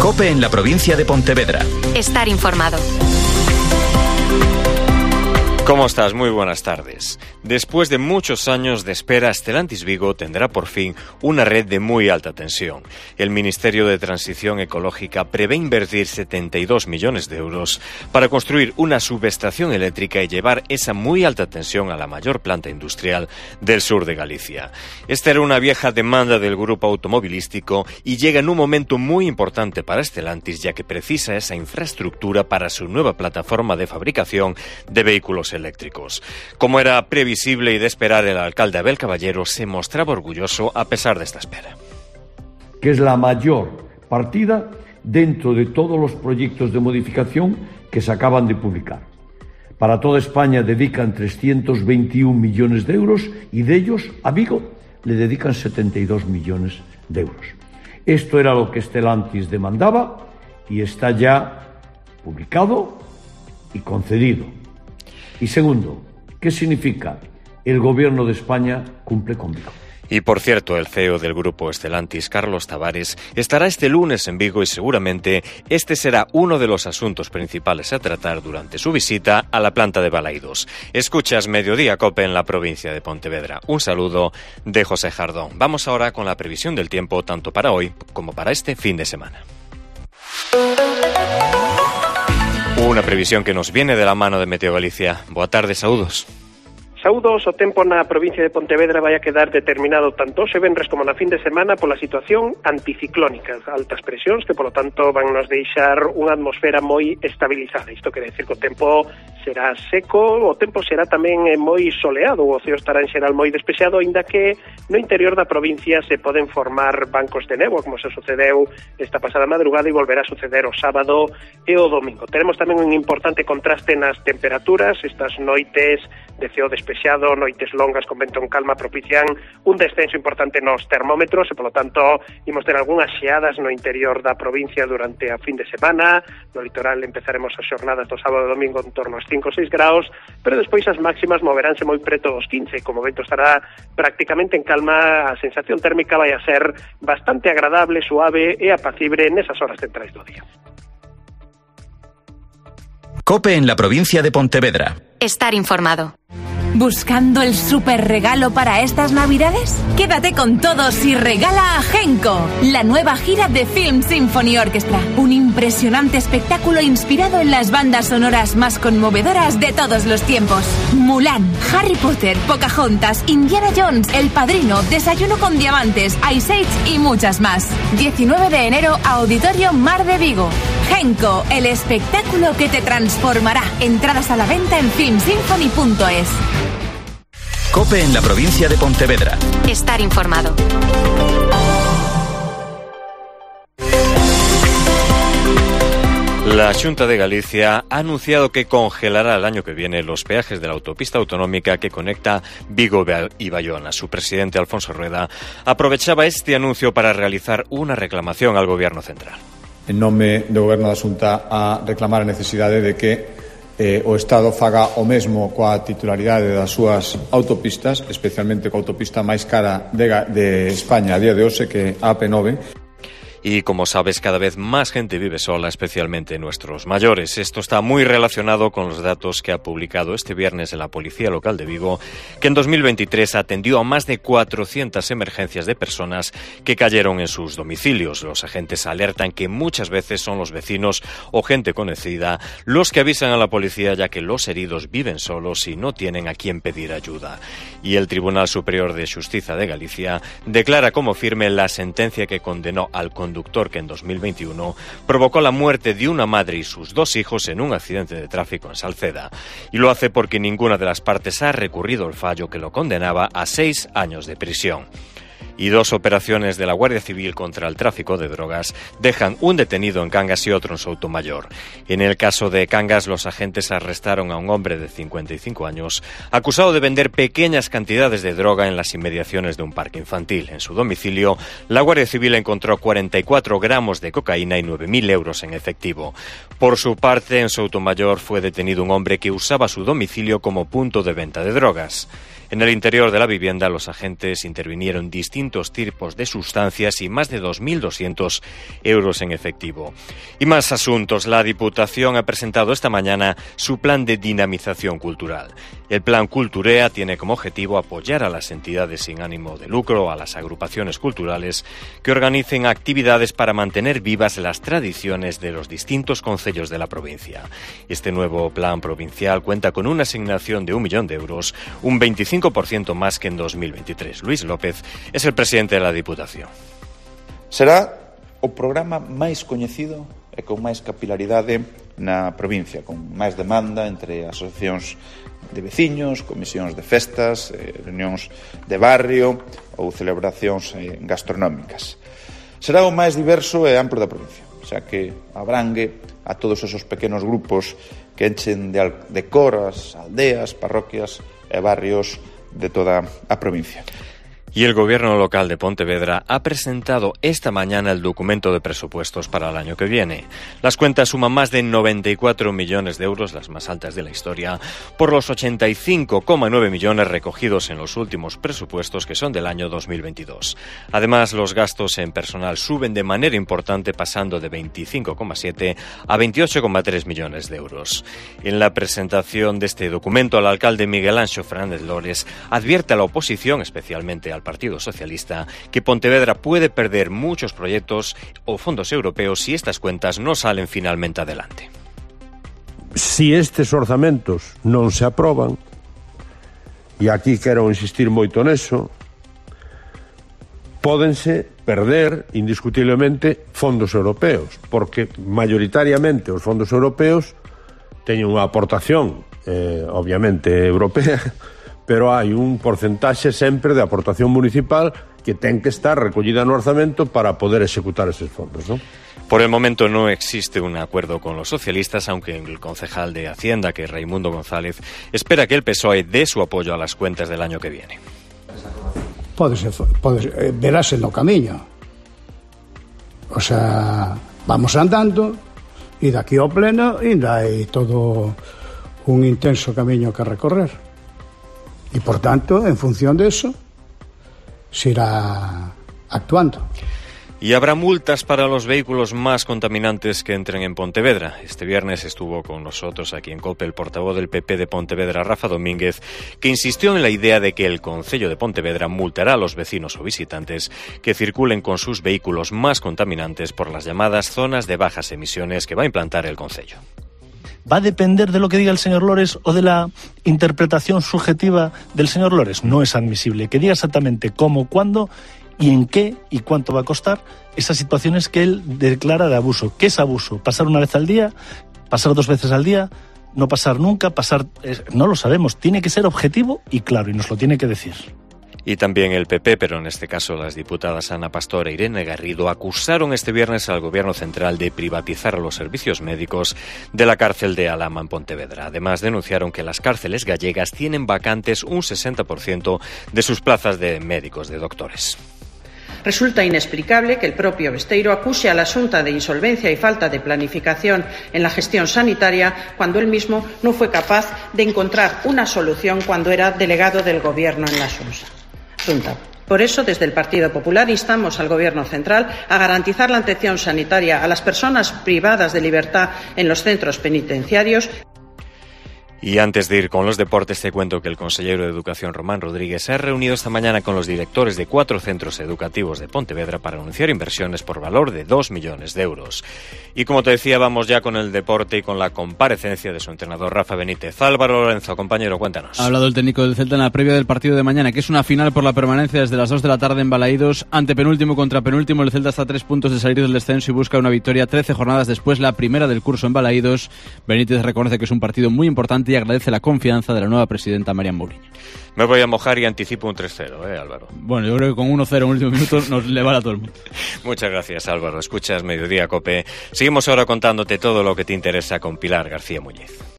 COPE en la provincia de Pontevedra. Estar informado. ¿Cómo estás? Muy buenas tardes. Después de muchos años de espera, Stellantis Vigo tendrá por fin una red de muy alta tensión. El Ministerio de Transición Ecológica prevé invertir 72 millones de euros para construir una subestación eléctrica y llevar esa muy alta tensión a la mayor planta industrial del sur de Galicia. Esta era una vieja demanda del grupo automovilístico y llega en un momento muy importante para Stellantis, ya que precisa esa infraestructura para su nueva plataforma de fabricación de vehículos eléctricos. Como era previsible y de esperar, el alcalde Abel Caballero se mostraba orgulloso a pesar de esta espera. Que es la mayor partida dentro de todos los proyectos de modificación que se acaban de publicar. Para toda España dedican 321 millones de euros y de ellos a Vigo le dedican 72 millones de euros. Esto era lo que Stellantis demandaba y está ya publicado y concedido. Y segundo, ¿qué significa? El Gobierno de España cumple con Vigo. Y por cierto, el CEO del grupo Stellantis, Carlos Tavares, estará este lunes en Vigo y seguramente este será uno de los asuntos principales a tratar durante su visita a la planta de Balaidos. Escuchas Mediodía COPE en la provincia de Pontevedra. Un saludo de José Jardón. Vamos ahora con la previsión del tiempo tanto para hoy como para este fin de semana. Unha previsión que nos viene de la mano de Meteo Galicia. Boa tarde, saúdos. Saúdos, o tempo na provincia de Pontevedra vai a quedar determinado tanto hoxe venres como na fin de semana pola situación anticiclónica, altas presións que, polo tanto, van nos deixar unha atmosfera moi estabilizada. Isto quere decir que o tempo será seco, o tempo será tamén moi soleado, o ceo estará en xeral moi despexado, aínda que no interior da provincia se poden formar bancos de néboa, como se sucedeu esta pasada madrugada e volverá a suceder o sábado e o domingo. Teremos tamén un importante contraste nas temperaturas, estas noites de ceo despexado, noites longas con vento en calma propician un descenso importante nos termómetros e, polo tanto, imos ter algunhas xeadas no interior da provincia durante a fin de semana. No litoral empezaremos as xornadas do sábado e domingo en torno aos 5 ou 6 graus, pero despois as máximas moveránse moi preto dos 15. Como o vento estará prácticamente en calma, a sensación térmica vai a ser bastante agradable, suave e apacible nesas horas centrais do día. COPE en la provincia de Pontevedra. Estar informado. ¿Buscando el super regalo para estas Navidades? Quédate con todos y regala a Genco, la nueva gira de Film Symphony Orchestra. Un impresionante espectáculo inspirado en las bandas sonoras más conmovedoras de todos los tiempos. Mulan, Harry Potter, Pocahontas, Indiana Jones, El Padrino, Desayuno con Diamantes, Ice Age y muchas más. 19 de enero, Auditorio Mar de Vigo. Genco, el espectáculo que te transformará. Entradas a la venta en filmsymphony.es. COPE en la provincia de Pontevedra. Estar informado. La Xunta de Galicia ha anunciado que congelará el año que viene los peajes de la autopista autonómica que conecta Vigo y Bayona. Su presidente, Alfonso Rueda, aprovechaba este anuncio para realizar una reclamación al Gobierno central. En nome do Goberno da Xunta a reclamar a necesidade de que o Estado faga o mesmo coa titularidade das súas autopistas, especialmente coa autopista máis cara de España a día de hoxe, que a AP9. Y como sabes, cada vez más gente vive sola, especialmente nuestros mayores. Esto está muy relacionado con los datos que ha publicado este viernes la Policía Local de Vigo, que en 2023 atendió a más de 400 emergencias de personas que cayeron en sus domicilios. Los agentes alertan que muchas veces son los vecinos o gente conocida los que avisan a la policía, ya que los heridos viven solos y no tienen a quién pedir ayuda. Y el Tribunal Superior de Xustiza de Galicia declara como firme la sentencia que condenó al conductor que en 2021 provocó la muerte de una madre y sus 2 hijos en un accidente de tráfico en Salceda. Y lo hace porque ninguna de las partes ha recurrido al fallo que lo condenaba a 6 años de prisión. Y 2 operaciones de la Guardia Civil contra el tráfico de drogas dejan un detenido en Cangas y otro en Soutomaior. En el caso de Cangas, los agentes arrestaron a un hombre de 55 años acusado de vender pequeñas cantidades de droga en las inmediaciones de un parque infantil. En su domicilio, la Guardia Civil encontró 44 gramos de cocaína y 9.000 euros en efectivo. Por su parte, en Soutomaior fue detenido un hombre que usaba su domicilio como punto de venta de drogas. En el interior de la vivienda, los agentes intervinieron distintos tipos de sustancias y más de 2.200 euros en efectivo. Y más asuntos. La Diputación ha presentado esta mañana su plan de dinamización cultural. El plan Culturea tiene como objetivo apoyar a las entidades sin ánimo de lucro, a las agrupaciones culturales que organicen actividades para mantener vivas las tradiciones de los distintos concellos de la provincia. Este nuevo plan provincial cuenta con una asignación de 1 millón de euros, un 25% más que en 2023. Luis López es el presidente de la Diputación. Será o programa máis coñecido e con máis capilaridade na provincia, con máis demanda entre asociacións de veciños, comisións de festas, reunións de barrio ou celebracións gastronómicas. Será o máis diverso e amplo da provincia, xa que abrangue a todos esos pequenos grupos que enchen de cor as aldeas, parroquias e barrios de toda a provincia. Y el Gobierno local de Pontevedra ha presentado esta mañana el documento de presupuestos para el año que viene. Las cuentas suman más de 94 millones de euros, las más altas de la historia, por los 85,9 millones recogidos en los últimos presupuestos, que son del año 2022. Además, los gastos en personal suben de manera importante, pasando de 25,7 a 28,3 millones de euros. En la presentación de este documento, el alcalde Miguel Anxo Fernández Lores advierte a la oposición, especialmente al Partido Socialista, que Pontevedra puede perder muchos proyectos o fondos europeos si estas cuentas no salen finalmente adelante. Si estes orzamentos non se aproban, e aquí quero insistir moito neso, pódense perder indiscutiblemente fondos europeos, porque mayoritariamente os fondos europeos teñen unha aportación obviamente europea, pero hai un porcentaxe sempre de aportación municipal que ten que estar recollida no orzamento para poder executar eses fondos, ¿no? Por el momento no existe un acuerdo con los socialistas, aunque el concejal de Hacienda, que es Raimundo González, espera que el PSOE dé su apoyo a las cuentas del año que viene. Verase no camiño. O sea, vamos andando e daqui ao pleno ainda hai todo un intenso camiño que recorrer. Y por tanto, en función de eso, se irá actuando. Y habrá multas para los vehículos más contaminantes que entren en Pontevedra. Este viernes estuvo con nosotros aquí en COPE el portavoz del PP de Pontevedra, Rafa Domínguez, que insistió en la idea de que el concello de Pontevedra multará a los vecinos o visitantes que circulen con sus vehículos más contaminantes por las llamadas zonas de bajas emisiones que va a implantar el concello. ¿Va a depender de lo que diga el señor Lores o de la interpretación subjetiva del señor Lores? No es admisible que diga exactamente cómo, cuándo y en qué y cuánto va a costar esas situaciones que él declara de abuso. ¿Qué es abuso? ¿Pasar una vez al día? ¿Pasar 2 veces al día? ¿No pasar nunca? No lo sabemos. Tiene que ser objetivo y claro, y nos lo tiene que decir. Y también el PP, pero en este caso las diputadas Ana Pastor e Irene Garrido, acusaron este viernes al Gobierno central de privatizar los servicios médicos de la cárcel de Alhama en Pontevedra. Además, denunciaron que las cárceles gallegas tienen vacantes un 60% de sus plazas de médicos, de doctores. Resulta inexplicable que el propio Besteiro acuse a la Xunta de insolvencia y falta de planificación en la gestión sanitaria cuando él mismo no fue capaz de encontrar una solución cuando era delegado del Gobierno en la Xunta. Por eso, desde el Partido Popular instamos al Gobierno central a garantizar la atención sanitaria a las personas privadas de libertad en los centros penitenciarios. Y antes de ir con los deportes, te cuento que el consejero de Educación, Román Rodríguez, se ha reunido esta mañana con los directores de 4 centros educativos de Pontevedra para anunciar inversiones por valor de 2 millones de euros. Y como te decía, vamos ya con el deporte y con la comparecencia de su entrenador, Rafa Benítez. Álvaro Lorenzo, compañero, cuéntanos. Ha hablado el técnico del Celta en la previa del partido de mañana, que es una final por la permanencia desde las 2 de la tarde en Balaídos. Ante penúltimo contra penúltimo, el Celta está a 3 puntos de salir del descenso y busca una victoria 13 jornadas después, la primera del curso en Balaídos. Benítez reconoce que es un partido muy importante y agradece la confianza de la nueva presidenta Marian Mourinho. Me voy a mojar y anticipo un 3-0, Álvaro. Bueno, yo creo que con 1-0 en el último minuto nos le vale a todo el mundo. Muchas gracias, Álvaro. Escuchas Mediodía Cope. Seguimos ahora contándote todo lo que te interesa con Pilar García Muñiz.